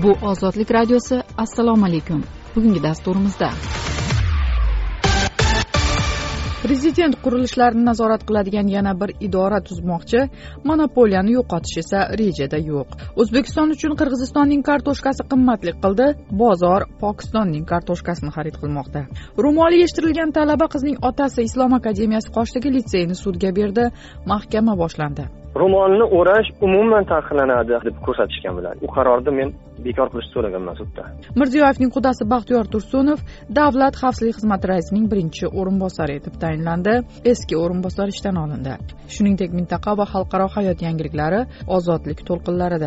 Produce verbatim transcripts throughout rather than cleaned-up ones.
Bu Ozodlik radiosi. Assalomu alaykum. Bugungi dasturimizda Prezident qurilishlarini nazorat qiladigan yana bir idora tuzmoqchi, monopoliyani yo'qotish esa rejada yo'q. O'zbekiston uchun Qirg'izistonning kartoshkasi qimmatlik qildi, bozor Pokistonning kartoshkasini xarid qilmoqda. Ro'moli yeshtirilgan talaba qizning otasi Islom akademiyasi Qoshdagi litseyni sudga berdi, mahkama boshlandi. Ro'molni o'rash umuman taqiqlanadi deb ko'rsatishgan bilan u qarorni men bekor qilishni so'raganman sudda. Mirziyoyevning qudasi Baxtiyor Tursunov Davlat xavfsizlik xizmati raisining birinchi o'rinbosari etib tayinlandi. Eski o'rinbosar ishdan olindi. Shuningdek, mintaqa va xalqaro hayot yangiliklari Ozodlik to'lqinlarida.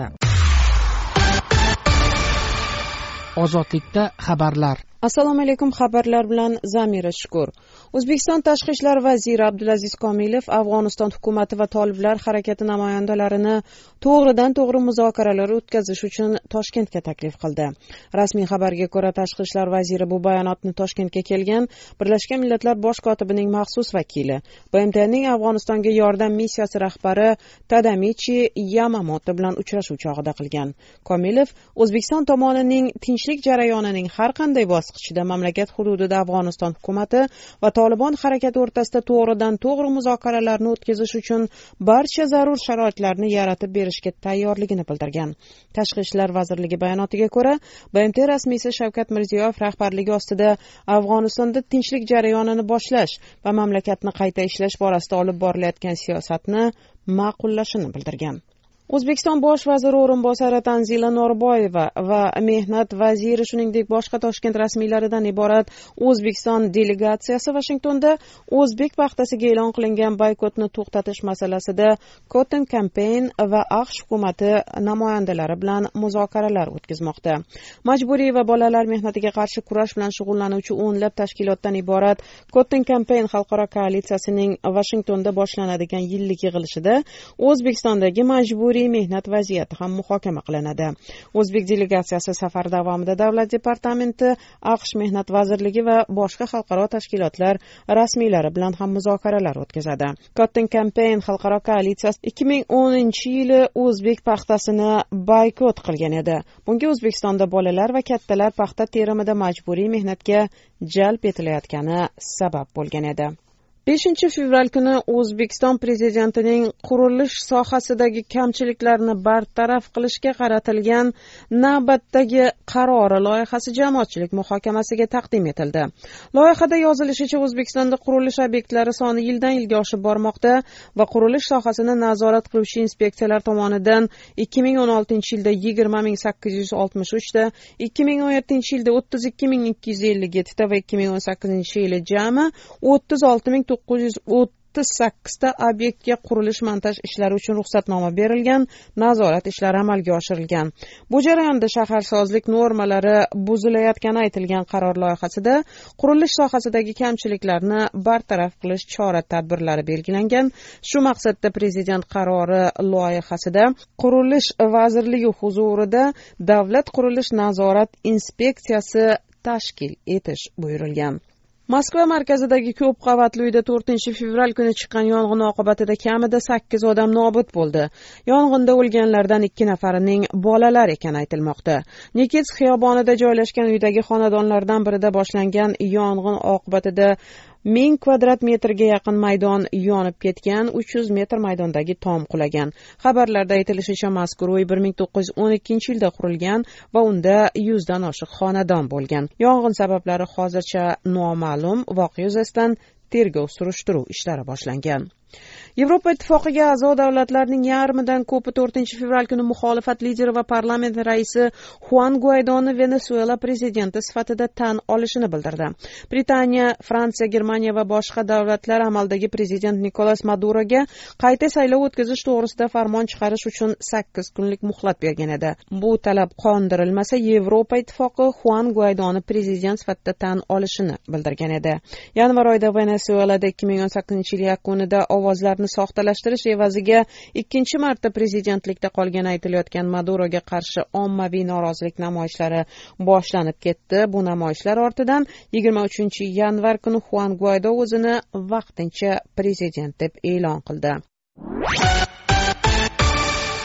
Ozodlikda xabarlar. Assalomu alaykum, xabarlar bilan Zamira Shukur. O'zbekiston Tashqi ishlar vaziri Abdulaziz Komilov Afg'oniston hukumati va toliblar harakati namoyandalarini to'g'ridan to'g'ri muzokaralar o'tkazish uchun Toshkentga taklif qildi. Rasmiy xabarga ko'ra, Tashqi ishlar vaziri bu bayonotni Toshkentga kelgan Birlashgan Millatlar bosh kotibining maxsus vakili, B M Tning Afg'onistonga yordam missiyasi rahbari Tadamichi Yamamoto bilan uchrashuv chog'ida qilgan. Komilov O'zbekiston tomonining tinchlik jarayonining har qanday bosqichida mamlakat hududida Afg'oniston hukumati va Tolibon harakati o'rtasida to'g'ridan to'g'ri muzokaralarni o'tkazish uchun barcha zarur sharoitlarni yaratib berishga tayyorligini bildirgan. Tashqi ishlar vazirligi bayonotiga ko'ra, B M T rasmiysi Shavkat Mirziyoyev rahbarligi ostida Afg'onistonda tinchlik jarayonini boshlash va mamlakatni qayta ishlash borasida olib borilayotgan siyosatni ma'qullashini bildirgan. O'zbekiston bosh vaziri o'rinbosari Tanzila Norboyeva va mehnat vaziri, shuningdek boshqa Toshkent rasmiylaridan iborat O'zbekiston delegatsiyasi Vashingtonda o'zbek paxtasiga e'lon qilingan boykotni to'xtatish masalasida Cotton Campaign va AQSh hukumati namoyandalari bilan muzokaralar o'tkazmoqda. Majburiy va bolalar mehnatiga qarshi kurash bilan shug'ullanuvchi o'nlab tashkilotdan iborat Cotton Campaign xalqaro koalitsiyasining Vashingtonda boshlanadigan yillik yig'ilishida O'zbekistondagi majburiy mehnat vaziyati ham muhokama qilinadi. O'zbek delegatsiyasi safar davomida Davlat departamenti, AQSh mehnat vazirligi va boshqa xalqaro tashkilotlar rasmiylari bilan ham muzokaralar o'tkazadi. Cotton Campaign xalqaro koalitsiyasi ikki ming o'ninchi yili o'zbek paxtasini boykot qilgan edi. Bunga O'zbekistonda bolalar va kattalar paxta terimida majburiy mehnatga jalb etilayotgani sabab bo'lgan edi. beshinchi fevral kuni O'zbekiston prezidentining qurilish sohasidagi kamchiliklarni bartaraf qilishga qaratilgan navbatdagi qarori loyihasi jamoatchilik muhokamasiga taqdim etildi. Loyihada yozilishicha, O'zbekistonda qurilish obyektlari soni yildan yilga oshib bormoqda va qurilish sohasini nazorat qiluvchi inspeksiyalar tomonidan ikki ming o'n oltinchi yilda yigirma ming sakkiz yuz oltmish uch ta, ikki ming o'n yettinchi yilda o'ttiz ikki ming ikki yuz ellik yetti ta va ikki ming o'n sakkizinchi yili jami o'ttiz olti ming to'qqiz yuz o'ttiz sakkiz ta obyektga qurilish montaj ishlari uchun ruxsatnoma berilgan, nazorat ishlari amalga oshirilgan. Bu jarayonda shaharsozlik normalari buzilayotgani aytilgan qaror loyihasida qurilish sohasidagi kamchiliklarni bartaraf qilish chora-tadbirlari belgilangan. Shu maqsadda Prezident qarori loyihasida Qurilish vazirligi huzurida Davlat qurilish nazorat inspeksiyasi tashkil etish buyurilgan. Moskva markazidagi ko'p qavatli uyda to'rtinchi fevral kuni chiqqan yong'in oqibatida kamida sakkiz odam nobud bo'ldi. Yong'inda o'lganlardan ikki nafarining bolalar ekani aytilmoqda. Nikits xiyobonida joylashgan uydagi xonadonlardan birida boshlangan yong'in oqibatida ming kvadrat metrga yaqin maydon yonib ketgan, uch yuz metr maydondagi tom qulagan. Xabarlarda aytilishicha, mazkur uy bir ming to'qqiz yuz o'n ikkinchi yilda qurilgan va unda yuzdan oshiq xonadon bo'lgan. Yong'in sabablari hozircha noma'lum. Voqea yuzasidan tergov surishtiruv ishlari boshlangan. Yevropa Ittifoqiga a'zo davlatlarning yarmidan ko'pi to'rtinchi fevral kuni muxolifat lideri va parlament raisi Juan Guaidoni Venesuela prezidenti sifatida tan olishini bildirdi. Britaniya, Fransiya, Germaniya va boshqa davlatlar amaldagi prezident Nikolas Maduroga qayta saylov o'tkazish to'g'risida farmon chiqarish uchun sakkiz kunlik muhlat bergan edi. Bu talab qondirilmasa, Yevropa Ittifoqi Juan Guaidoni prezident sifatida tan olishini bildirgan edi. Yanvar oyida Venesuelada ikki ming o'n sakkizinchi yil yakunida ovozlarni soxtalashtirish evaziga ikkinchi marta prezidentlikda qolgani aytilayotgan Maduroga qarshi ommaviy norozilik namoyishlari boshlanib ketdi. Bu namoyishlar ortidan yigirma uchinchi yanvar kuni Juan Guaido o'zini vaqtincha prezident deb e'lon qildi.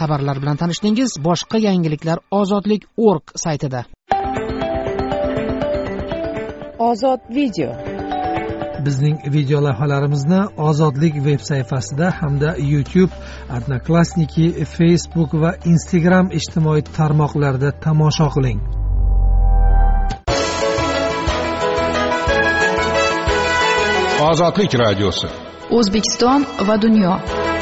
xabarlar bilan tanishdingiz. Boshqa yangiliklar ozodlik nokta org saytida. Ozod video. Bizning video lavhalarimizni Ozodlik veb sayfasida hamda YouTube, Odnoklassniki, Facebook va Instagram ijtimoiy tarmoqlarida tomosha qiling. Ozodlik radiosi. O'zbekiston va dunyo.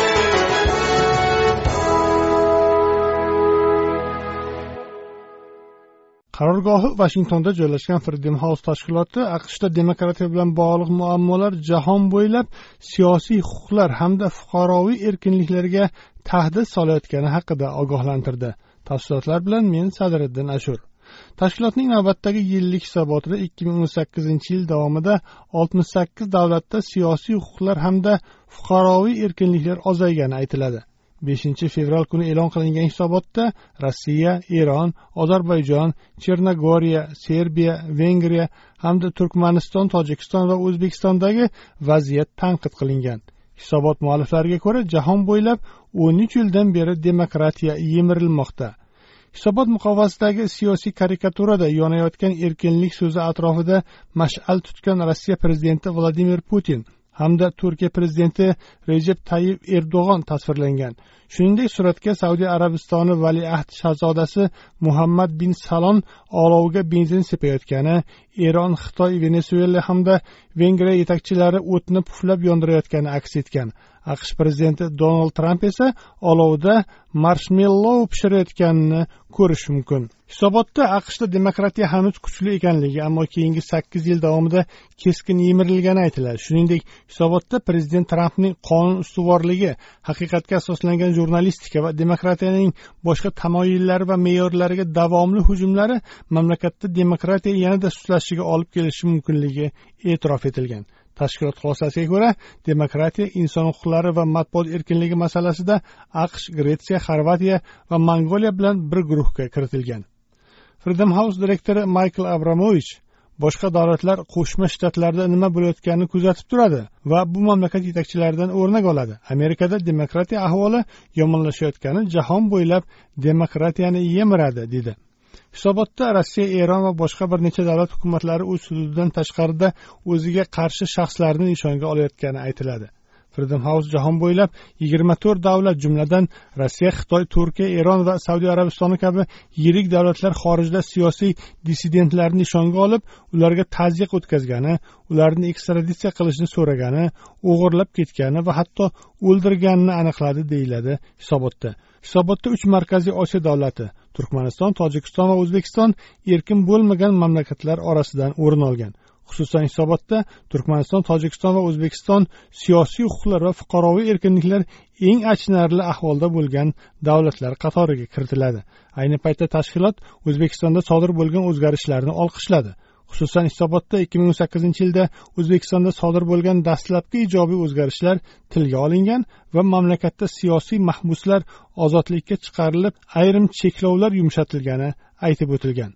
Qarorgohi Vashingtonda joylashgan Freedom House tashkiloti AQShda demokratiya bilan bog'liq muammolar jahon bo'ylab siyosiy huquqlar hamda fuqaroviy erkinliklarga tahdid solayotgani haqida ogohlantirdi. Tafsilotlar bilan men Sadriddin Ashur. Tashkilotning navbatdagi yillik hisobotida ikki ming o'n sakkizinchi yil davomida oltmish sakkiz davlatda siyosiy huquqlar hamda fuqaroviy erkinliklar ozaygani aytiladi. beshinchi fevral kuni e'lon qilingan hisobotda Rossiya, Eron, Ozarbayjon, Chernogoriya, Serbiya, Vengriya hamda Turkmaniston, Tojikiston va O'zbekistondagi vaziyat tanqid qilingan. Hisobot mualliflariga ko'ra, jahon bo'ylab o'n uch yildan beri demokratiya yemirilmoqda. Hisobot muqovasidagi siyosiy karikaturada yonayotgan erkinlik so'zi atrofida mash'al tutgan Rossiya prezidenti Vladimir Putin hamda Turkiya prezidenti Recep Tayyip Erdo'g'on tasvirlangan. Shuningdek, suratga Saudiya Arabistoni valiahd shahzodasi Muhammad bin Salon olovga benzin sepayotgani, Eron, Xitoy, Venesuela hamda Vengriya yetakchilari o'tni puflab yondirayotgani aks etgan. AQSh prezidenti Donald Tramp esa olovda marshmellow pishirayotganini ko'rish mumkin. Hisobotda AQShda demokratiya hanuz kuchli ekanligi, ammo keyingi sakkiz yil davomida keskin yemirilgani aytiladi. Shuningdek, hisobotda prezident Trampning qonun ustuvorligi, haqiqatga asoslangan jurnalistika va demokratiyaning boshqa tamoyillari va me'yorlariga davomli hujumlari mamlakatda demokratiya yanada suslashishiga olib kelishi mumkinligi e'tirof etilgan. Tashkilot xulosasiga ko'ra, demokratiya, inson huquqlari va matbuot erkinligi masalasida AQSh, Gretsiya, Xorvatiya va Mongoliya bilan bir guruhga kiritilgan. Freedom House direktori Michael Abramovich boshqa davlatlar Qo'shma Shtatlarda nima bo'layotganini kuzatib turadi va bu mamlakat yetakchilaridan o'rnak oladi. Amerikada demokratiya ahvoli yomonlashayotgani jahon bo'ylab demokratiyani yemiradi, dedi. Hisobotda Rossiya, Eron va boshqa bir necha davlat hukumatlari o'z hududidan tashqarida o'ziga qarshi shaxslarni nishonga olayotgani aytiladi. Freedom House jahon bo'ylab yigirma to'rt davlat, jumladan Rossiya, Xitoy, Turkiya, Eron va Saudiya Arabistoni kabi yirik davlatlar xorijda siyosiy dissidentlarni nishonga olib, ularga tazyiq o'tkazgani, ularni ekstraditsiya qilishni so'ragani, o'g'irlab ketgani va hatto o'ldirganini aniqladi, deyiladi hisobotda. Hisobotda uch markaziy Osiyo davlati, Turkmaniston, Tojikiston va O'zbekiston erkin bo'lmagan mamlakatlar orasidan o'rin olgan. Xususan, hisobotda Turkmaniston, Tojikiston va O'zbekiston siyosiy huquqlar va fuqaroviy erkinliklar eng achinarli ahvolda bo'lgan davlatlar qatoriga kiritiladi. Ayni paytda tashkilot O'zbekistonda sodir bo'lgan o'zgarishlarni olqishladi. Xususan, hisobotda ikki ming o'n sakkizinchi yilda O'zbekistonda sodir bo'lgan dastlabki ijobiy o'zgarishlar tilga olingan va mamlakatda siyosiy mahbuslar ozodlikka chiqarilib, ayrim cheklovlar yumshatilgani aytib o'tilgan.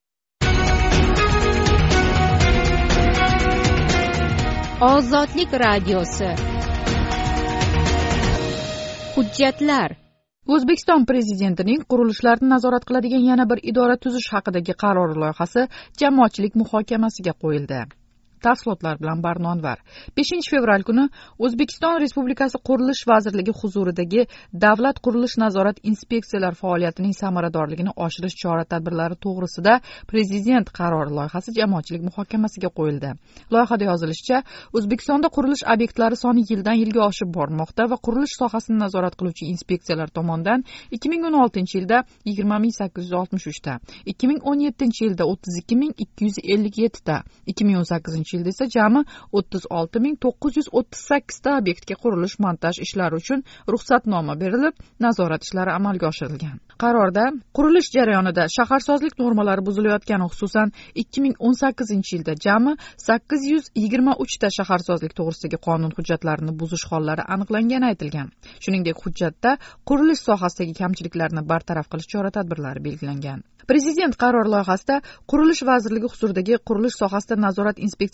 Ozodlik radiosi. Hujjatlar. O'zbekiston prezidentining qurilishlarni nazorat qiladigan yana bir idora tuzish haqidagi qaror loyihasi jamoatchilik muhokamasiga qo'yildi. Tafsilotlar bilan Barnonvar. beshinchi fevral kuni O'zbekiston Respublikasi Qurilish vazirligi huzuridagi Davlat qurilish nazorat inspeksiyalar faoliyatining samaradorligini oshirish chora-tadbirlari to'g'risida prezident qarori loyihasi jamoatchilik muhokamasiga qo'yildi. Loyihada yozilishicha, O'zbekistonda qurilish obyektlari soni yildan yilga oshib bormoqda va qurilish sohasini nazorat qiluvchi inspeksiyalar tomonidan ikki ming o'n oltinchi yilda yigirma ming sakkiz yuz oltmish uch ta, ikki ming o'n yettinchi yilda o'ttiz ikki ming ikki yuz ellik yetti ta, ikki ming o'n sakkizinchi yilda esa jami o'ttiz olti ming to'qqiz yuz o'ttiz sakkiz ta obyektga qurilish montaj ishlari uchun ruxsatnoma berilib, nazorat ishlari amalga oshirilgan. Qarorda qurilish jarayonida shaharsozlik normalari buzilayotgani, xususan ikki ming o'n sakkizinchi yilda jami sakkiz yuz yigirma uch ta shaharsozlik to'g'risidagi qonun hujjatlarini buzish hollari aniqlangani aytilgan. Shuningdek, hujjatda qurilish sohasidagi kamchiliklarni bartaraf qilish chora-tadbirlari belgilangan. Prezident qaror loyihasida Qurilish vazirligi huzuridagi qurilish sohasida nazorat inspeksiyasi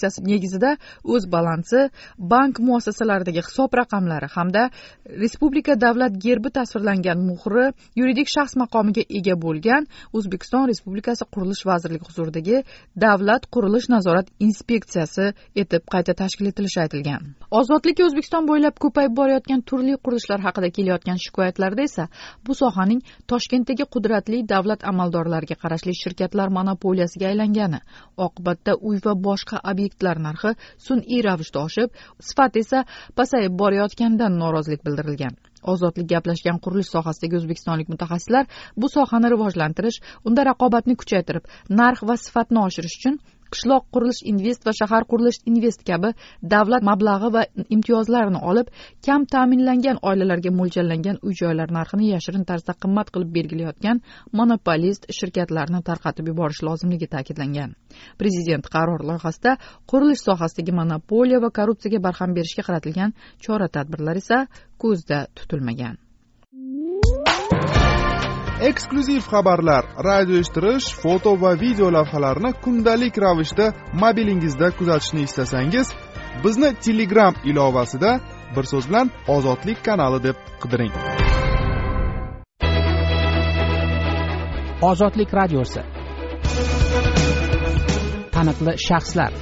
konsepsiyasi negizida o'z balansi, bank muassasalaridagi hisob raqamlari hamda respublika davlat gerbi tasvirlangan muhri yuridik shaxs maqomiga ega bo'lgan O'zbekiston Respublikasi Qurilish vazirligi huzuridagi Davlat qurilish nazorat inspeksiyasi etib qayta tashkil etilishi aytilgan. Ozodlik O'zbekiston bo'ylab ko'payib borayotgan turli qurilishlar haqida kelayotgan shikoyatlarda esa bu sohaning Toshkentdagi qudratli davlat amaldorlariga qarashli shirkatlar monopoliyasiga aylangani, oqibatda uy va boshqa obyektlar narxi sun'iy ravishda oshib, sifat esa pasayib borayotganidan norozilik bildirilgan. Ozodlik gaplashgan qurilish sohasidagi o'zbekistonlik mutaxassislar bu sohani rivojlantirish, unda raqobatni kuchaytirib, narx va sifatni oshirish uchun qishloq qurilish invest va shahar qurilish invest kabi davlat mablag'i va imtiyozlarini olib, kam ta'minlangan oilalarga mo'ljallangan uy-joylar narxini yashirin tarzda qimmat qilib belgilayotgan monopolist shirkatlarni tarqatib yuborish lozimligi ta'kidlangan. Prezident qaror loyihasida qurilish sohasidagi monopoliya va korrupsiyaga barham berishga qaratilgan chora-tadbirlar esa ko'zda tutilmagan. Eksklyuziv xabarlar, radio eshittirish, foto va video lavhalarni kundalik ravishda mobilingizda kuzatishni istasangiz, bizni Telegram ilovasida bir so'z bilan Ozodlik kanali deb qidiring. Ozodlik radiosi. Taniqli shaxslar.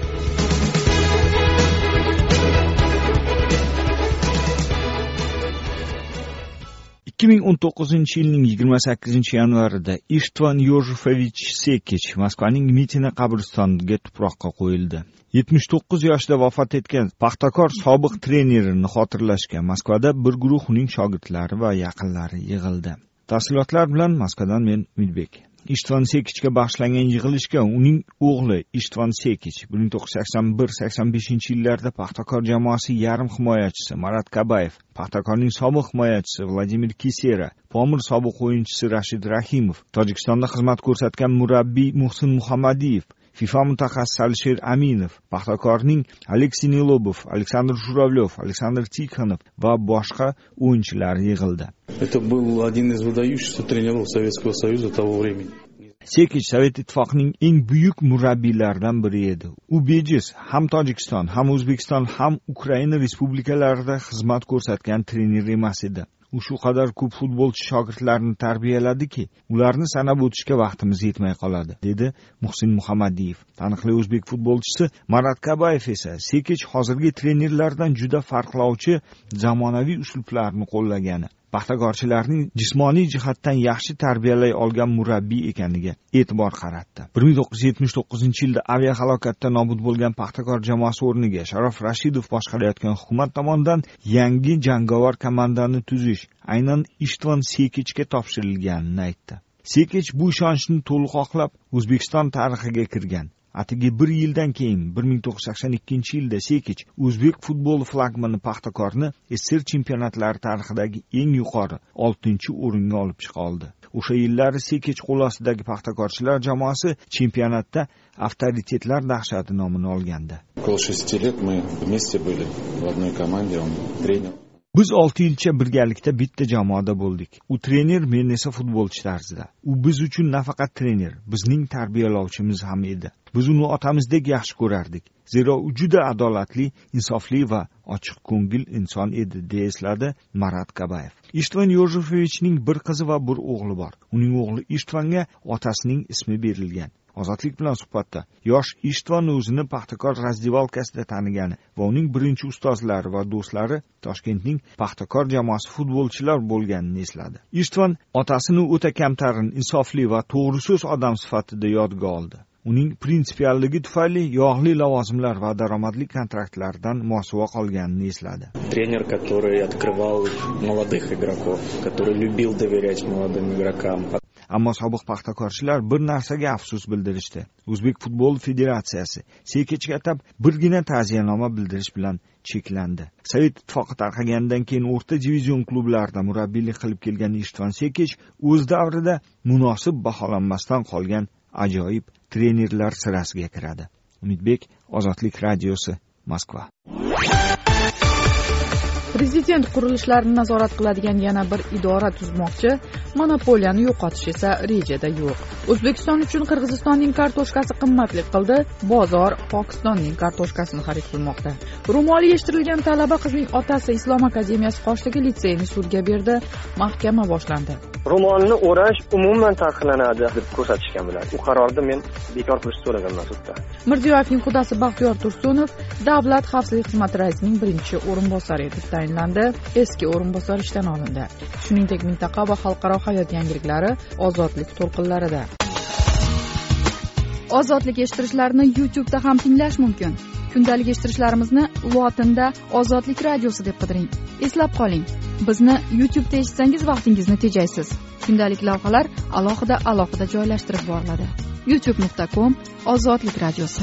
ikki ming o'n to'qqizinchi yilning yigirma sakkizinchi yanvarida Ishtvan Yojefovich Sekich Moskvaning Mitina qabristoniga tuproqqa qo'yildi. yetmish to'qqiz yoshda vafot etgan Paxtakor sobiq trenerini xotirlashga Moskvada bir guruh uning shogirdlari va yaqinlari yig'ildi. Tafsilotlar bilan Moskvadan men Umidbek. Ishtvan Sekichga bag'ishlangan yig'ilishga uning o'g'li Ishtvan Sekich bir ming to'qqiz yuz sakson bir sakson beshinchi yillarda Paxtakor jamoasi yarim himoyachisi Marat Kabayev, Paxtakorning sobiq himoyachisi Vladimir Kisera, Pomir sobiq o'yinchisi Rashid Rahimov, Tojikistonda xizmat ko'rsatgan murabbiy Muhsin Muhammadiyev, FIFA mutaxassisi Alisher Aminov, Paxtakorning Aleksey Nilobov, Aleksandr Jуравлев, Aleksandr Tikhonov va boshqa o'yinchilar yig'ildi. Это был один из выдающихся тренеров Советского Союза того времени. Sekich Sovet Ittifoqining eng buyuk murabbiylaridan biri edi. U bejiz ham Tojikiston, ham O'zbekiston, ham Ukraina respublikalarida xizmat ko'rsatgan trener emas edi. U shu qadar ko'p futbolchi shogirdlarini tarbiyaladiki, ularni sanab o'tishga vaqtimiz yetmay qoladi, dedi Muhsin Muhammadiyev. Taniqli o'zbek futbolchisi Marat Kabayev esa Sekich hozirgi trenerlardan juda farqlovchi zamonaviy uslublarni qo'llagani, paxtakorchilarning jismoniy jihatdan yaxshi tarbiyalay olgan murabbiy ekaniga e'tibor qaratdi. bir ming to'qqiz yuz yetmish to'qqizinchi yilda aviahalokatda nobud bo'lgan Paxtakor jamoasi o'rniga Sharof Rashidov boshqarayotgan hukumat tomonidan yangi jangovar komandani tuzish aynan Ishtvan Sekichga topshirilganini aytdi. Sekich bu ishonchni to'liq oqlab O'zbekiston tarixiga kirgan. Atigi bir yildan keyin bir ming to'qqiz yuz sakson ikkinchi yilda Sekich o'zbek futbol flagmani Paxtakorni S S R chempionatlari tarixidagi eng yuqori oltinchi o'ringa olib chiqa oldi. O'sha yillari Sekich qo'l ostidagi paxtakorchilar jamoasi chempionatda avtoritetlar dahshati nomini olgandi. Около шести лет мы вместе были в одной команде, он тренер. Biz olti yilcha birgalikda bitta jamoada bo'ldik. U trener, men esa futbolchi tarzida. U biz uchun nafaqat trener, bizning tarbiyalovchimiz ham edi. Biz uni otamizdek yaxshi ko'rardik. Zero u juda adolatli, insofli va ochiq ko'ngil inson edi, deya esladi Marat Kabayev. Ishtvan Yojefovichning bir qizi va bir o'g'li bor. Uning o'g'li Ishtvanga otasining ismi berilgan. Ozodlik bilan suhbatda yosh Ishtvan o'zini Paxtakor razdivalkasida tanigani va uning birinchi ustozlari va do'stlari Toshkentning Paxtakor jamoasi futbolchilar bo'lganini esladi. Ishtvan otasini o'ta kamtarin, insofli va to'g'ri so'z odam sifatida yodga oldi. Uning prinsipialligi tufayli yog'li lavozimlar va daromadli kontraktlardan mosuvo qolganini esladi. Тренер, который открывал молодых игроков, который любил доверять молодым игрокам. Ammo sobiq paxtakorchilar bir narsaga afsus bildirishdi. O'zbek futbol federatsiyasi Sekichga atab birgina ta'ziyanoma bildirish bilan cheklandi. Sovet ittifoqi tarqaganidan keyin o'rta divizion klublarida murabbiylik qilib kelgan Ishtvan Sekich o'z davrida munosib baholanmasdan qolgan ajoyib trenerlar sirasiga kiradi. Umidbek, Ozodlik radiosi, Moskva. Prezident qurilishlarini nazorat qiladigan yana bir idora tuzmoqchi, monopoliyani yo'qotish esa rejada yo'q. O'zbekiston uchun Qirg'izistonning kartoshkasi qimmatlik qildi, bozor Pokistonning kartoshkasini xarid qilmoqda. Ro'moli yechtirilgan talaba qizning otasi Islom akademiyasi Qoshdagi litseyni sudga berdi, mahkama boshlandi. Ro'molni o'rash umuman taqiqlanadi deb ko'rsatishgan bilan u qarorni men bekor qilishni so'raganman sudda. Mirziyoyevning qudasi Baxtiyor Tursunov Davlat xavfsizlik xizmati raisining birinchi o'rinbosari etib tayinlandi. Eski o'rinbosar ishdan olindi. Shuningdek, mintaqa va xalqaro hayot yangiliklari ozodlik to'lqinlarida. Ozodlik eshittirishlarini YouTube'da ham tinglash mumkin. Kundalik eshittirishlarimizni lotinda Ozodlik radiosi deb qidiring. Eslab qoling, bizni YouTube'da eshitsangiz vaqtingizni tejaysiz. Kundalik lavhalar alohida-alohida joylashtirib boriladi. youtube nuqta com Ozodlik radiosi.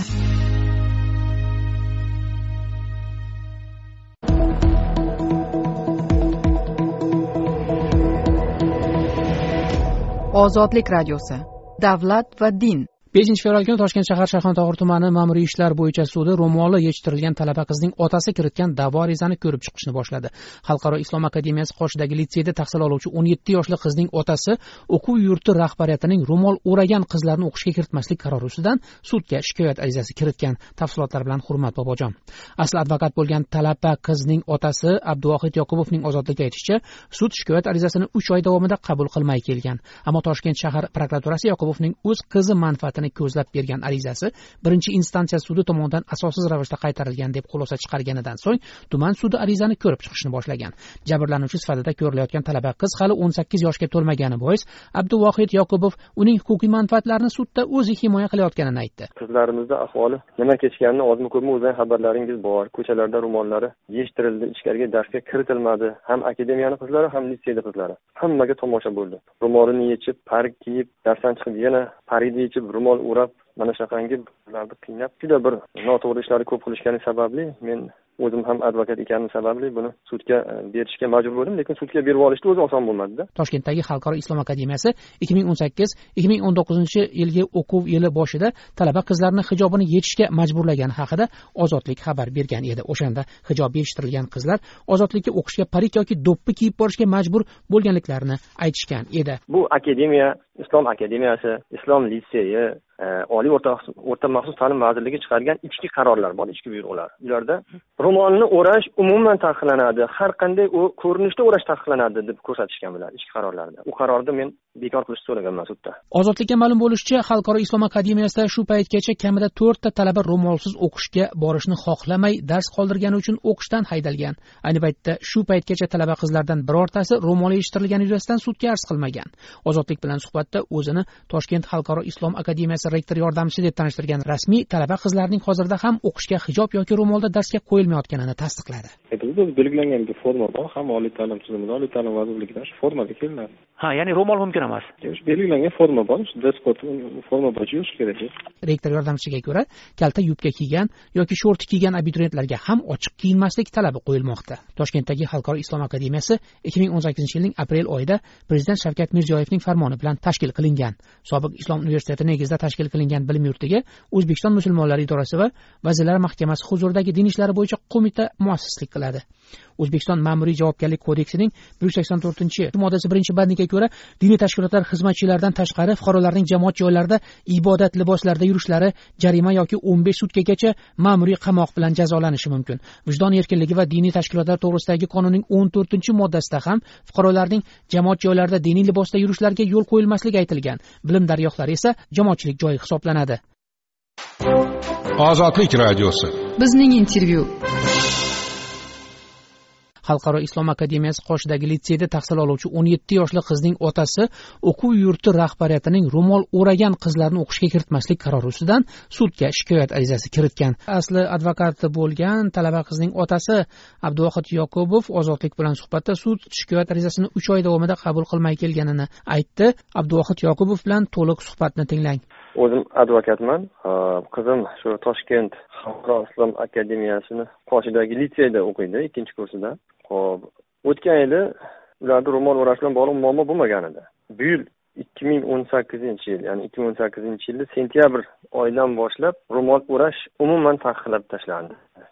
Ozodlik radiosi. Davlat va din. beshinchi fevral kuni Toshkent shahar Shayxontohur tumani ma'muriy ishlar bo'yicha sudi ro'moli yechtirilgan talaba qizning otasi kiritgan da'vo arizani ko'rib chiqishni boshladi. Xalqaro islom akademiyasi qoshidagi litseyda tahsil oluvchi o'n yetti yoshli qizning otasi o'quv yurti rahbariyatining ro'mol o'ragan qizlarni o'qishga kiritmaslik qarori ustidan sudga shikoyat arizasi kiritgan. Tafsilotlar bilan Hurmat Bobojon. Asli advokat bo'lgan talaba qizning otasi Abduvohid Yoqubovning ozodlikda aytishicha, sud shikoyat arizasini uch oy davomida qabul qilmay kelgan. Ammo Toshkent shahar prokuraturasi Yoqubovning o'z qizi manfaatini ko'zlab bergan arizasi birinchi instansiya sudi tomonidan asossiz ravishda qaytarilgan deb xulosa chiqarganidan so'ng tuman sudi arizani ko'rib chiqishni boshlagan. Jabrlanuvchi sifatida ko'rilayotgan talaba qiz hali o'n sakkiz yoshga to'lmagani bois Abduvohid Yoqubov uning huquqiy manfaatlarini sudda o'zi himoya qilayotganini aytdi. Qizlarimizda ahvoli nima kechganini ozmi ko'pmi o'zing xabarlaringiz bor. Ko'chalarda ro'mollari yechtirildi, ichkariga darsga kiritilmadi. Ham akademiyani qizlari, ham litseyda qizlari. Hammaga tomosha bo'ldi. Ro'molini yechib, parik kiyib, darsdan chiqib yana parida yechib, ro'mol o'rab mana shaqangi ularni qiynab juda bir noto'g'ri ishlarni ko'p qilishgani sababli men o'zim ham advokat ekanim sababli buni sudga berishga majbur bo'ldim, lekin sudga berib olishni o'zi oson bo'lmadi-da. Toshkentdagi Xalqaro islom akademiyasi ikki ming o'n sakkiz ikki ming o'n to'qqizinchi yilgi o'quv yili boshida talaba qizlarni hijobini yechishga majburlagani haqida Ozodlik xabar bergan edi. O'shanda hijob yechtirilgan qizlar ozodlikka o'qishga parik yoki do'ppi kiyib borishga majbur bo'lganliklarini aytishgan edi. Bu akademiya Islom akademiyasi, Islom litseyi, Oliy o'rta o'rta maxsus ta'lim vazirligi chiqargan ichki qarorlar bor, ichki buyruqlar. Ularda ro'molni o'rash umuman taqiqlanadi, har qanday u ko'rinishda o'rash taqiqlanadi deb ko'rsatishgan bilan ichki qarorlarda. U qarorni men bekor qilishni so'raganman sudda. Ozodlikka ma'lum bo'lishicha, Xalqaro islom akademiyasida shu paytgacha kamida to'rtta talaba ro'molsiz o'qishga borishni xohlamay, dars qoldirgani uchun o'qishdan haydalgan. Ayni paytda shu paytgacha talaba qizlardan birortasi ro'mol yechtirilgani yuzasidan sudga arz qilmagan. Ozodlik bilan suhbatda o'zini Toshkent Xalqaro islom akademiyasi rektor yordamchisi deb tanishtirgan rasmiy talaba qizlarning hozirda ham o'qishga hijob yoki ro'molda darsga qo'yilmayotganini tasdiqladi. Bizda belgilangan bir forma bor, ham oliy ta'lim tizimida, oliy ta'lim vazirligidan shu formada kelinadi. Ha, ya'ni ro'mol mumkin emas. Belgilangan forma bor, shu dress-kod forma bo'yicha yurish kerak. Rektor yordamchisiga ko'ra, kalta yubka kiygan yoki shorti kiygan abituriyentlarga ham ochiq kiyinmaslik talabi qo'yilmoqda. Toshkentdagi Xalqaro islom akademiyasi ikki ming o'n sakkizinchi yilning aprel oyida Prezident Shavkat Mirziyoyevning farmoni bilan tashkil qilingan. Sobiq Islom universiteti negizida tashkil qilingan bilim yurtiga O'zbekiston musulmonlari idorasi va Vazirlar Mahkamasi huzuridagi din ishlari bo'yicha qo'mita muassislik qiladi. O'zbekiston ma'muriy javobgarlik kodeksining bir yuz sakson to'rtinchi moddasi birinchi bandiga ko'ra, diniy tashkilotlar xizmatchilaridan tashqari fuqarolarning jamoat joylarida ibodat liboslarida yurishlari jarima yoki o'n besh sutkagacha ma'muriy qamoq bilan jazolanishi mumkin. Vijdon erkinligi va diniy tashkilotlar to'g'risidagi qonunning o'n to'rtinchi moddasida ham fuqarolarning jamoat joylarida diniy libosda yurishlariga yo'l qo'yilmasligi aytilgan. Bilim dargohlari esa jamoatchilik joyi hisoblanadi. Ozodlik radiosi. Bizning intervyu. Xalqaro islom akademiyasi qoshidagi litseyda tahsil oluvchi o'n yetti yoshli qizning otasi o'quv yurti rahbariyatining ro'mol o'ragan qizlarni o'qishga kiritmaslik qarori ustidan sudga shikoyat arizasi kiritgan. Asli advokati bo'lgan talaba qizning otasi Abduvohid Yoqubov Ozodlik bilan suhbatda sud shikoyat arizasini uch oy davomida qabul qilmay kelganini aytdi. Abduvohid Yoqubov bilan to'liq suhbatni tinglang. O'zim advokatman. Qizim shu Toshkent Xalqaro islom akademiyasini qoshidagi litseyda o'qiydi, ikkinchi kursida. Xo'p, o'tgan yili ularda ro'mol o'rash bilan bog'liq muammo bo'lmagan edi. Bu yil ikki ming o'n sakkizinchi yil, ya'ni ikki ming o'n sakkizinchi yilda sentyabr oyidan boshlab ro'mol o'rash umuman taqiqlab tashlandi.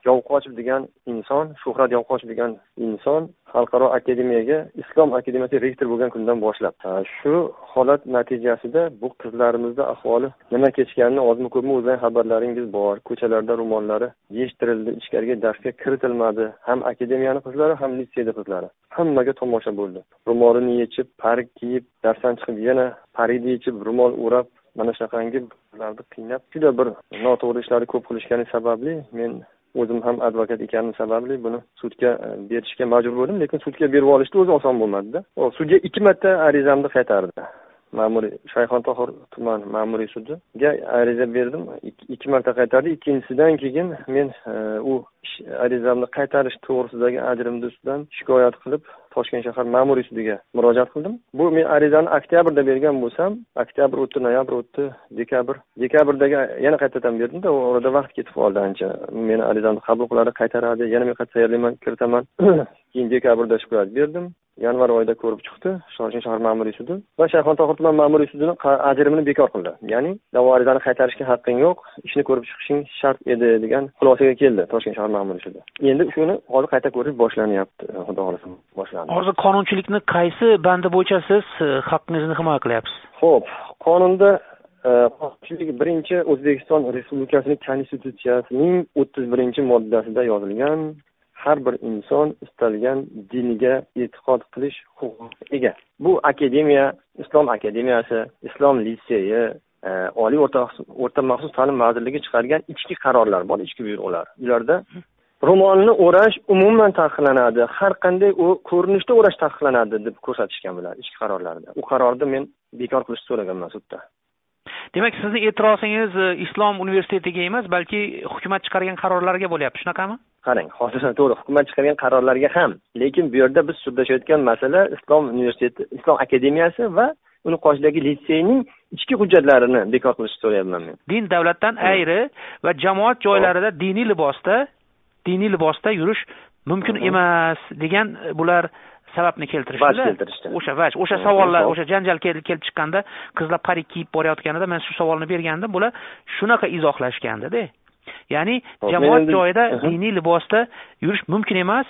Yovqochib degan inson, Shuhrat Yovqochib degan inson xalqaro akademiyaga, Islom akademiyasi rektor bo'lgan kundan boshlab shu holat natijasida bu qizlarimizda ahvoli nima kechganini ozmi ko'pmi o'zingizning xabarlaringiz bor. Ko'chalarda ro'mollari yechtirildi, ichkariga darsga kiritilmadi. Ham akademiyani qizlari, ham litseyda qizlari. Hammaga tomosha bo'ldi. Ro'molini yechib, parik kiyib, darsdan chiqib yana parini yechib, ro'mol o'rab, mana shunaqangi ularni qiynab, juda bir noto'g'ri ishlarni ko'p qilishgani sababli men o'zim ham advokat ekanim sababli buni sudga berishga majbur bo'ldim, lekin sudga berib olishni o'zi oson bo'lmadi-da. O sudga ikki marta arizamni qaytardi. Ma'muriy Shayxontohur tuman ma'muriy sudiga ariza berdim. Ikki marta qaytardi. Ikkinchisidan keyin men u arizamni qaytarish to'g'risidagi ajrimni ustidan shikoyat qilib Toshkent shahar ma'muriy sudiga murojaat qildim. Bu men arizani oktyabrda bergan bo'lsam, oktyabr o'tdi, noyabr o'tdi, dekabr, dekabrdagi yana qaytadan berdim-da, orada vaqt ketib qoldi ancha. Meni arizamni qabul qiladi, qaytaradi, yana men qayta tayyorlayman, kiritaman. Keyin dekabrda shikoyat berdim. Yanvar oyida ko'rib chiqdi Toshkent shahar ma'muriy sudi va Shayxontohur tuman ma'muriy sudini ajrimini bekor qildi. Ya'ni da'vo arizani qaytarishga haqqing yo'q, ishni ko'rib chiqishing shart edi degan xulosaga keldi Toshkent shahar ma'muriy sudi. Endi shuni hozir qayta ko'rish boshlanyapti, xudo xolasa boshlandi. Hozir qonunchilikni qaysi bandi bo'yicha siz haqqingizni himoya qilyapsiz? Xo'p, qonunda qonunchilik birinchi O'zbekiston Respublikasining Konstitutsiyasining o'ttiz birinchi moddasida yozilgan har bir inson istalgan diniga e'tiqod qilish huquqiga ega. Bu akademiya, Islom akademiyasi, Islom litseyi, Oliy o'rta o'rta maxsus ta'lim vazirligi chiqargan ichki qarorlar bor, ichki buyruqlar. Ularda ro'molni o'rash umuman taqiqlanadi, har qanday ko'rinishda o'rash taqiqlanadi deb ko'rsatishgan bular ichki qarorlarda. U qarorni men bekor qilishni so'raganman sudda. Demak, sizning e'tirozingiz Islom universitetiga emas, balki hukumat chiqargan qarorlarga bo'lyapti, shunaqami? Qarang, hozir to'g'ri, hukumat chiqargan qarorlarga ham, lekin bu yerda biz sudlashayotgan masala Islom universiteti, Islom akademiyasi va uni qoshidagi litseyning ichki hujjatlarini bekor qilishni so'rayapman men. Din davlatdan ayri va jamoat joylarida diniy libosda, diniy libosda yurish mumkin emas degan bular sababni keltirishdilar. O'sha vaj, o'sha savollar, o'sha janjal kelib chiqqanda, qizlar parik kiyib borayotganida men shu savolni bergandim, bular shunaqa izohlashgandi-da. Ya'ni jamoat joyida diniy libosda yurish mumkin emas,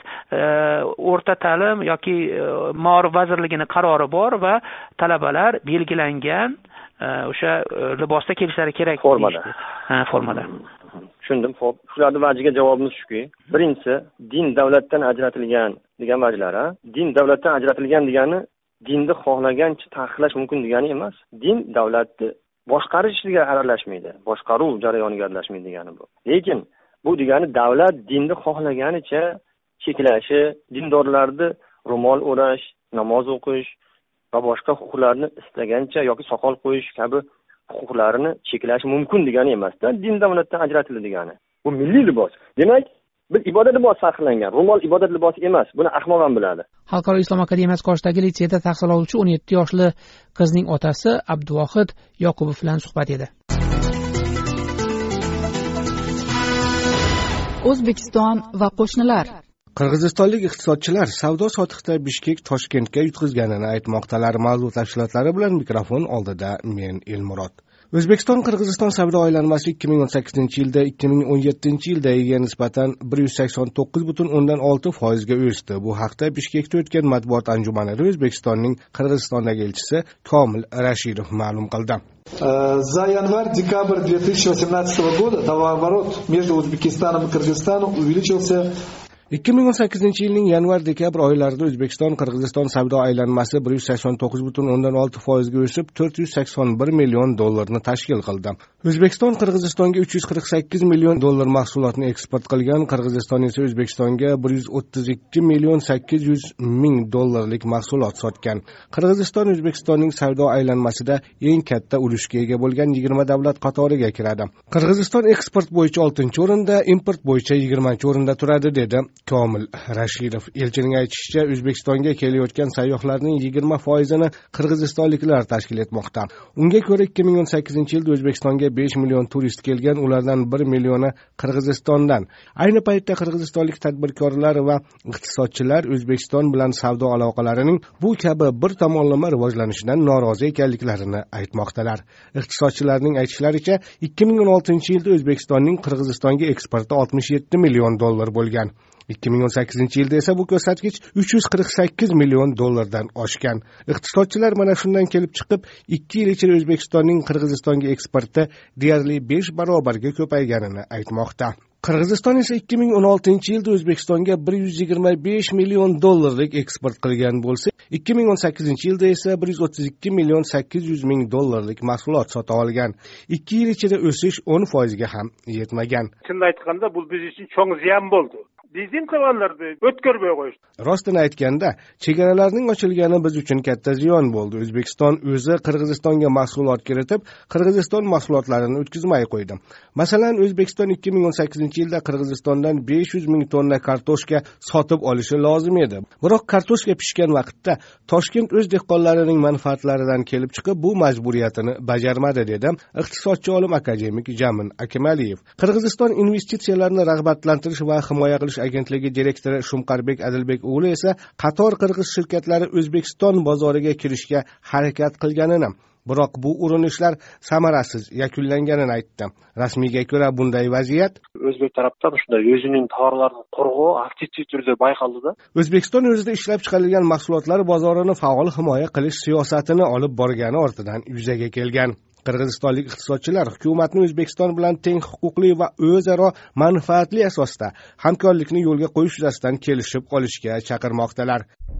o'rta ta'lim yoki Ma'rif vazirligining qarori bor va talabalar belgilangan o'sha libosda kelishlari kerak formada. Ha, formada. Tushundim. Xo'p, shularning vajiga javobimiz shuki, birinchisi, din davlatdan ajratilgan degan vajlar, ha? Din davlatdan ajratilgan degani dinni xohlagancha taqiqlash mumkin degani emas. Din davlatni boshqarishga aralashmaydi, boshqaruv jarayoniga aralashmaydi degani bu. Lekin bu degani davlat dinni xohlaganicha cheklashi, dindorlarni ro'mol o'rash, namoz o'qish va boshqa huquqlarni istagancha yoki soqol qo'yish kabi huquqlarini cheklash mumkin degani emas-da, din davlatdan ajratildi degani. Bu milliy libos. Demak, bir ibodat libosi farqlangan. Ro'mol ibodat libosi emas. Buni ahmoq ham biladi. Xalqaro islom akademiyasi qoshidagi litseyda tahsil oluvchi o'n yetti yoshli qizning otasi Abduvohid Yoqubov bilan suhbat edi. O'zbekiston va qo'shnilar. Qirg'izistonlik iqtisodchilar savdo-sotiqda Bishkek Toshkentga yutqizganini aytmoqdalar. Mavzu tafsilotlari bilan mikrofon oldida men Elmurod. O'zbekiston Qirg'iziston savdo aylanmasi ikki ming o'n sakkizinchi yilda ikki ming o'n yettinchi yildagiga nisbatan bir yuz sakson to'qqiz butun o'ndan olti foizga o'sdi. Bu haqda Bishkekda o'tgan matbuot anjumanida O'zbekistonning Qirg'izistondagi elchisi Komil Rashidov ma'lum qildi. За январь-декабрь две тысячи восемнадцатого года товарооборот между Узбекистаном и Кыргызстаном увеличился. ikki ming o'n sakkizinchi yilning yanvar-dekabr oylarida O'zbekiston Qirg'iziston savdo aylanmasi bir yuz sakson to'qqiz butun o'ndan olti foizga o'sib to'rt yuz sakson bir million dollarni tashkil qildi. O'zbekiston Qirg'izistonga uch yuz qirq sakkiz million dollar mahsulotni eksport qilgan, Qirg'iziston esa O'zbekistonga bir yuz o'ttiz ikki million sakkiz yuz ming dollarlik mahsulot sotgan. Qirg'iziston O'zbekistonning savdo aylanmasida eng katta ulushga ega bo'lgan yigirma davlat qatoriga kiradi. Qirg'iziston eksport bo'yicha oltinchi o'rinda, import bo'yicha yigirmanchi o'rinda turadi, dedi Komil Rashidov. Elchining aytishicha, O'zbekistonga kelayotgan sayyohlarning yigirma foizini qirg'izistonliklar tashkil etmoqda. Unga ko'ra ikki ming o'n sakkizinchi yilda O'zbekistonga besh million turist kelgan, ulardan bir millioni Qirg'izistondan. Ayni paytda qirg'izistonlik tadbirkorlar va iqtisodchilar O'zbekiston bilan savdo aloqalarining bu kabi bir tomonlama rivojlanishidan norozi ekanliklarini aytmoqdalar. Iqtisodchilarning aytishlaricha, ikki ming o'n oltinchi yilda O'zbekistonning Qirg'izistonga eksporti oltmish yetti million dollar bo'lgan. ikki ming o'n sakkizinchi yilda esa bu ko'rsatkich uch yuz qirq sakkiz million dollardan oshgan. Iqtisodchilar mana shundan kelib chiqib, ikki yil ichida O'zbekistonning Qirg'izistonga eksporti deyarli besh barobarga ko'payganini aytmoqda. Qirg'iziston esa ikki ming o'n oltinchi yilda O'zbekistonga bir yuz yigirma besh million dollarlik eksport qilgan bo'lsa, ikki ming o'n sakkizinchi yilda esa bir yuz o'ttiz ikki million sakkiz yuz ming dollarlik mahsulot sota olgan. ikki yil ichida o'sish o'n foizga ham yetmagan. Shunday aytganda, bu biz uchun cho'ng ziyon bo'ldi. Bizim qilganlarni o'tkazmay qo'yishdi. Rostini aytganda, chegaralarning ochilgani biz uchun katta ziyon bo'ldi. O'zbekiston o'zi Qirg'izistonga mahsulot kiritib, Qirg'iziston mahsulotlarini o'tkazmay qo'ydi. Masalan, O'zbekiston ikki ming o'n sakkizinchi yilda Qirg'izistondan besh yuz ming tonna kartoshka sotib olishi lozim edi. Biroq kartoshka pishgan vaqtda Toshkent o'z dehqonlarining manfaatlaridan kelib chiqib, bu majburiyatini bajarmadi, dedi iqtisodchi olim akademik Jamin Akimaliyev. Qirg'iziston investitsiyalarni rag'batlantirish va himoya qilish agentligi direktori Shumqarbek Adilbek o'g'li esa qator qirg'iz shirkatlari O'zbekiston bozoriga kirishga harakat qilganini, biroq bu urinishlar samarasiz yakunlanganini aytdi. Rasmiyga ko'ra bunday vaziyat o'zbek tarafdan shunday o'zining tovarlarini qo'rg'u aktiv turda bayqaldi-da. O'zbekiston o'zida ishlab chiqarilgan mahsulotlar bozorini faol himoya qilish siyosatini olib borgani ortidan yuzaga kelgan. Qirg'izistonlik iqtisodchilar hukumatni O'zbekiston bilan teng huquqli va o'zaro manfaatli asosda hamkorlikni yo'lga qo'yish yuzasidan kelishib olishga chaqirmoqdalar.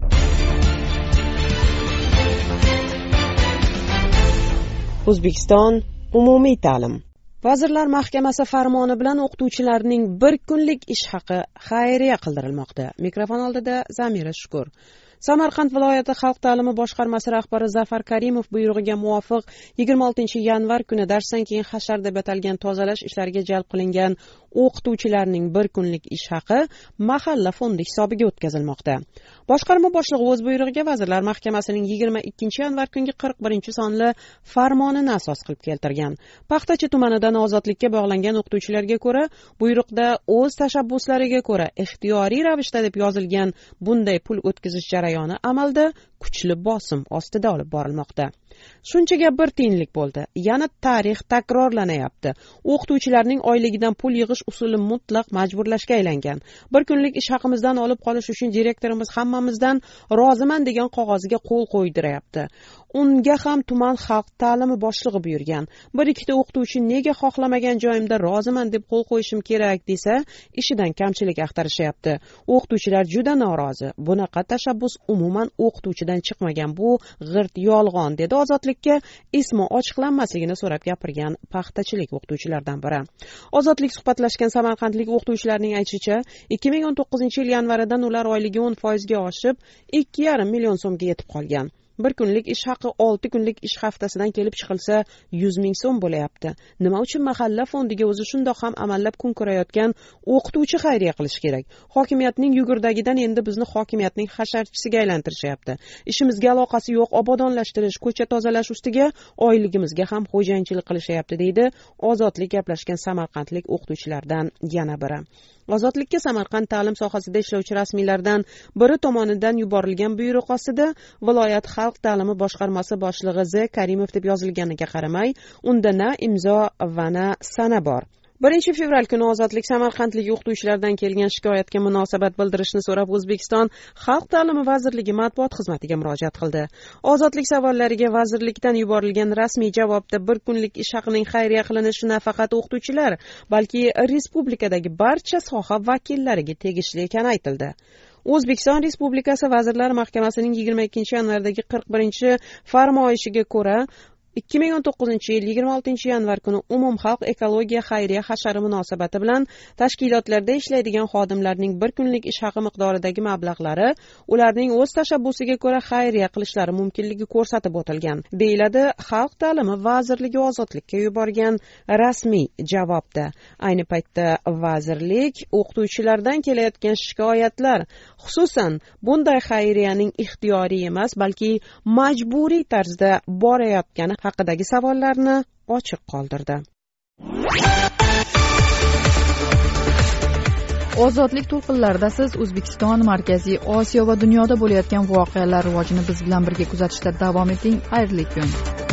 O'zbekiston umumiy ta'lim. Vazirlar Mahkamasi farmoni bilan o'qituvchilarning bir kunlik ish haqi xayriya qildirilmoqda. Mikrofon oldida Zamira Shukur. Samarqand viloyati xalq ta'limi boshqarmasi rahbari Zafar Karimov buyrug'iga muvofiq yigirma oltinchi yanvar kuni darsdan keyin hashar deb atalgan tozalash ishlariga jalb qilingan o'qituvchilarning bir kunlik ish haqi mahalla fondi hisobiga o'tkazilmoqda. Boshqarma boshlig'i o'z buyrug'iga Vazirlar Mahkamasining yigirma ikkinchi yanvar kungi qirq birinchi sonli farmonini asos qilib keltirgan. Paxtachi tumanidan ozodlikka bog'langan o'qituvchilarga ko'ra, buyruqda o'z tashabbuslariga ko'ra ixtiyoriy ravishda deb yozilgan bunday pul o'tkazish jarayoni amalda kuchli bosim ostida olib borilmoqda. Shunchaga bir tiyinlik bo'ldi. Yana tarix takrorlanayapti. O'qituvchilarning oyligidan pul yig'ish usuli mutlaq majburlashga aylangan. Bir kunlik ish haqimizdan olib qolish uchun direktorimiz hammamizdan roziman degan qog'oziga qo'l qo'ydirayapti. Unga ham tuman xalq ta'limi boshlig'i buyurgan. Bir ikkita o'qituvchi nega xohlamagan joyimda roziman deb qo'l qo'yishim kerak desa, ishidan kamchilik axtarishyapti. O'qituvchilar juda norozi. Bunaqa tashabbus umuman o'qituvchidan chiqmagan, bu g'irt yolg'on, dedi Ozodlikka ismi ochiqlanmasligini so'rab gapirgan paxtachilik o'qituvchilardan biri. Ozodlik suhbatlashgan samarqandlik o'qituvchilarning aytishicha, ikki ming o'n to'qqizinchi yil yanvaridan ular oyligi o'n foizga oshib, ikki yarim million so'mga yetib qolgan. Bir kunlik ish haqi olti kunlik ish haftasidan kelib chiqilsa yuz ming so'm bo'layapti. Nima uchun mahalla fondiga o'zi shundoq ham amallab kun ko'rayotgan o'qituvchi xayriya qilish kerak? Hokimiyatning yugurdagidan endi bizni hokimiyatning hasharchisiga aylantirishyapti. Ishimizga aloqasi yo'q obodonlashtirish, ko'cha tozalash ustiga oyligimizga ham xo'jayinchilik qilishyapti, deydi Ozodlik gaplashgan samarqandlik o'qituvchilardan yana biri. Ozodlikka Samarqand ta'lim sohasida ishlovchi rasmiylardan biri tomonidan yuborilgan buyruq ostida viloyat xalq ta'limi boshqarmasi boshlig'i Z Karimov deb yozilganiga qaramay, unda na imzo va na sana bor. birinchi fevral kuni Ozodlik samarqandlik o'qituvchilardan kelgan shikoyatga munosabat bildirishni so'rab O'zbekiston Xalq ta'limi vazirligi matbuot xizmatiga murojaat qildi. Ozodlik savollariga vazirlikdan yuborilgan rasmiy javobda bir kunlik ish haqining xayriya qilinishi nafaqat o'qituvchilar, balki respublikadagi barcha soha vakillariga tegishli ekani aytildi. O'zbekiston Respublikasi Vazirlar Mahkamasining yigirma ikkinchi yanvardagi qirq birinchi farmoyishiga ko'ra, ikki ming o'n to'qqizinchi yil yigirma oltinchi yanvar kuni umumxalq ekologiya xayriya hashari munosabati bilan tashkilotlarda ishlaydigan xodimlarning bir kunlik ish haqi miqdoridagi mablag'lari ularning o'z tashabbusiga ko'ra xayriya qilishlari mumkinligi ko'rsatib o'tilgan, deyiladi Xalq ta'limi vazirligi ozodlikka yuborgan rasmiy javobda. Ayni paytda vazirlik o'qituvchilardan kelayotgan shikoyatlar, xususan bunday xayriyaning ixtiyoriy emas, balki majburiy tarzda borayotgani haqidagi savollarni ochiq qoldirdi. Ozodlik to'lqinlarida siz O'zbekiston, Markaziy Osiyo va dunyoda bo'layotgan voqealar rivojini biz bilan birga kuzatishda davom eting. Xayrli kun.